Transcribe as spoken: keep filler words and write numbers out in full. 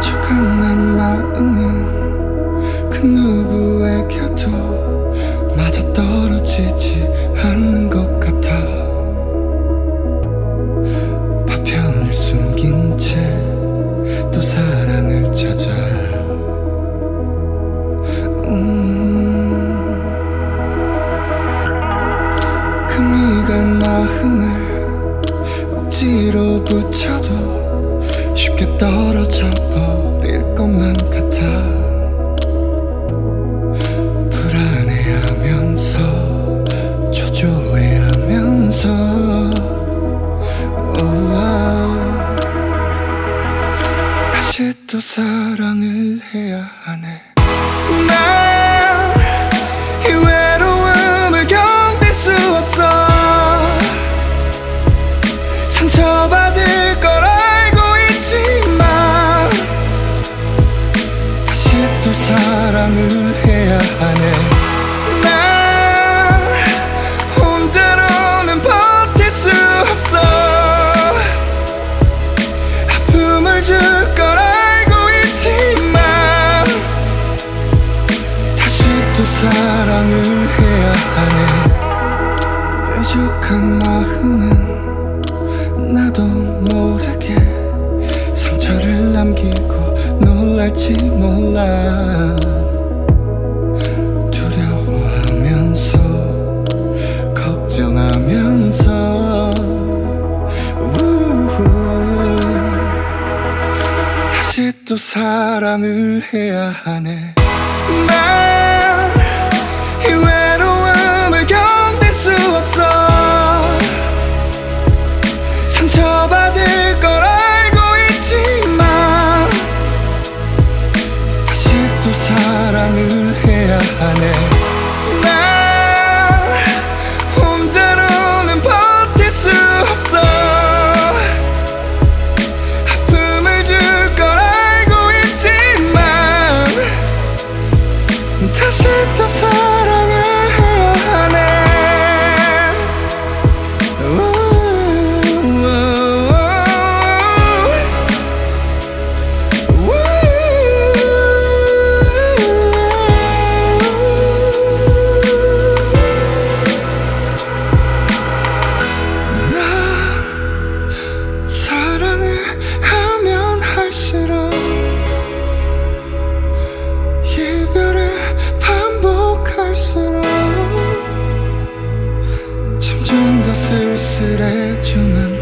촉한 난 마음은 그 누구에게도 맞아떨어지지 않는 것 같아. 파편을 숨긴 채 또 사랑을 찾아 음, 그 미간 마음을 억지로 붙여도 쉽게 떨어져 버릴 것만 같아. 불안해하면서 초조해하면서 오아, 다시 또 사랑을 해야 하네. 난 이 외로움을 견딜 수 없어. 상처받을 걸 알고 있지만 다시 또 사랑을 해야 하네. 난 혼자로는 버틸 수 없어. 아픔을 줄 걸 알고 있지만 다시 또 사랑을 해야 하네. 뾰족한 마음은 나도 모르게 상처를 남기고 놀랄지 몰라. 두려워하면서 걱정하면서 우후, 다시 또 사랑을 해야 하네. 난 이 외로움을 견딜 수 없어. 상처받을 걸 알고 있지만 다시 또 사랑을 해야 하네. 난 혼자로는 버틸 수 없어. 아픔을 줄 걸 알고 있지만 다시 또 사랑을 해야 하네. 사랑을 하면 할수록 이별을 반복할수록 점점 더 쓸쓸해져만